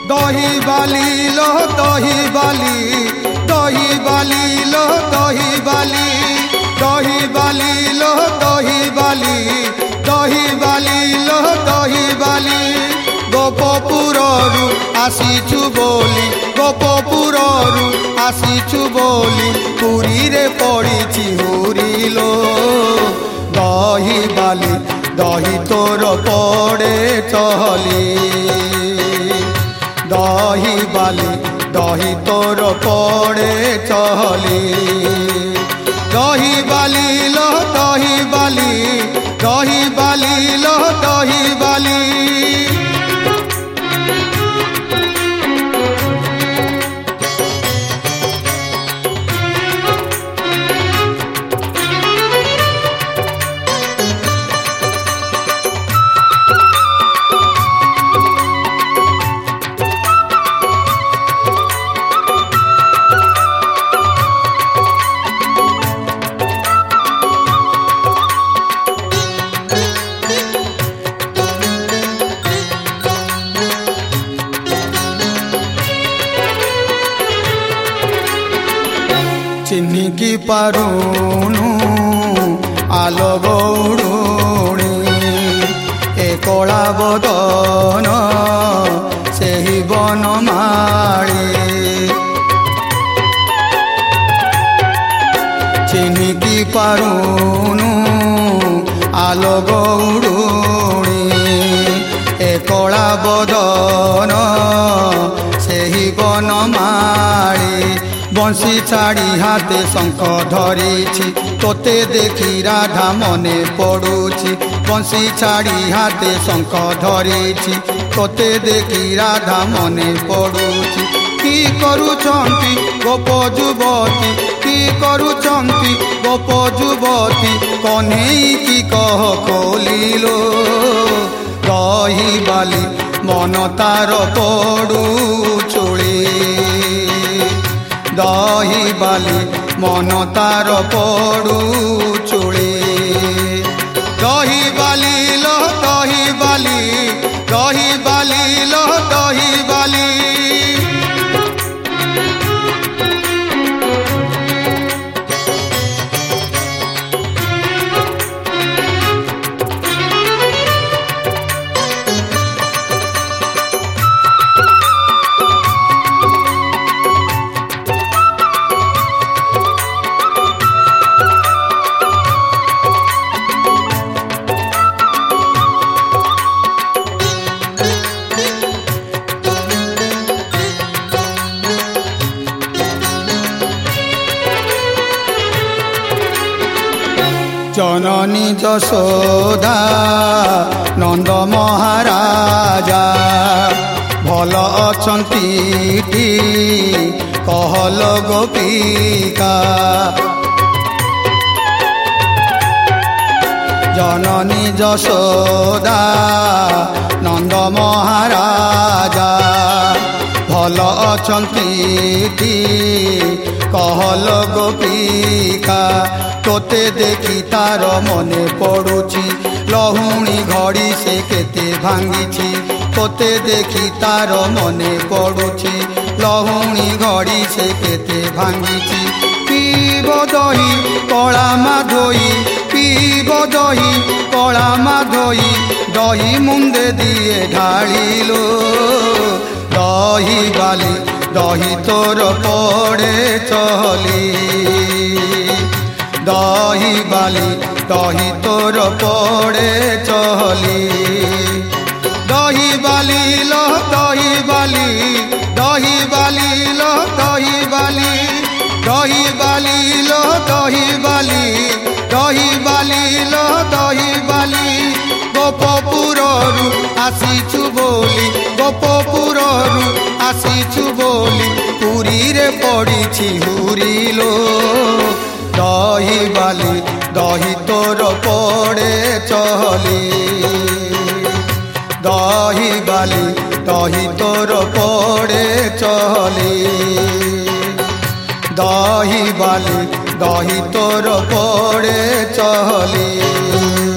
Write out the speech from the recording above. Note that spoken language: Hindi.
दही बाली लो दही बाली, दही बाली लो दही बाली, दही बाली लो दही बाली, दही बाली लो दही बाली। गोपपुररु आसीचु बोली, गोपपुररु आसीचु बोली, पुरी रे पड़ीची हुरी लो। दही बाली दही तोर पड़े चहली, दही बाली दही तोर पड़े चहली। दही बाली लो दही बाली, दही बाली लो दही बाली। चिन्हिकी पारुनु आलो गौड़ुणी, ए कला बदन सेही बनमाली। चिन्हिकी पारुनु आलो गौड़ुणी, ए कला बदन सेही बनमाली। बंशी छाड़ी हाथे शंख धरिछि, तोते देखी राधा मने पड़ुछि। बंशी छाड़ी हाथे शंख धरिछि, तोते देखी राधा मने पड़ुछि। की करुछंती गोप जुवती, की करुछंती गोप जुवती, कन्हई की कह खोलिलो। दही बाली मन तार पड़ू चुली, दही बाली मन तार पड़ू चुली। दही बाली लो दही बाली, दही बाली लो दही बाली। जननी जशोदा नंद महाराजा, भल अछंती कहल गोपिका। जननी जशोदा नंद महाराजा, भल अछंती कहल गोपिका। तोते देखी तार मने पड़ुछि, लहुणी घड़ी से केते भांगिछि। तोते देखी तार मने पड़ुछि, लहुणी घड़ी से केते भांगिछि। पीब दही कला माधोई, पीब दही कला माधोई, दही मुंदे दिए ढालिलो। दही बाली दही तोर पड़े चली, दही बाली दही तोर पड़े चली। दही बाली लो दही बाली, दही बाली लो दही बाली, दही बाली लो दही बाली, दही बाली लो दही बाली। गोपपुररु आसीचु बोली, गोपपुररु आसीचु बोली, पुरी रे पड़ीछि हुरी लो। दही बाली दही तोर पड़े चली, दही बाली दही तोर पड़े चली। दही बाली दही तोर पड़े चली।